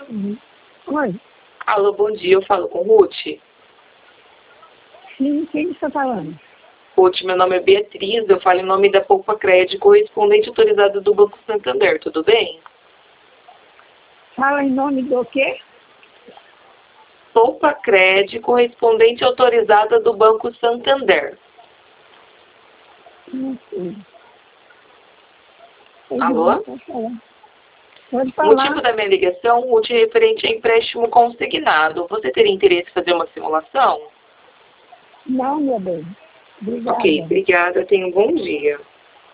Oi. Alô, bom dia, eu falo com Ruth. Sim, quem está falando? Ruth, meu nome é Beatriz, eu falo em nome da Poupa Crédito, correspondente autorizado do Banco Santander, tudo bem? Fala em nome do quê? Poupa Crédito, correspondente autorizada do Banco Santander. Não sei. Alô? Pode falar. Pode O falar. motivo da minha ligação, Ruth, é referente a empréstimo consignado. Você teria interesse em fazer uma simulação? Não, meu bem. Obrigada. Ok, obrigada, tenha um bom dia.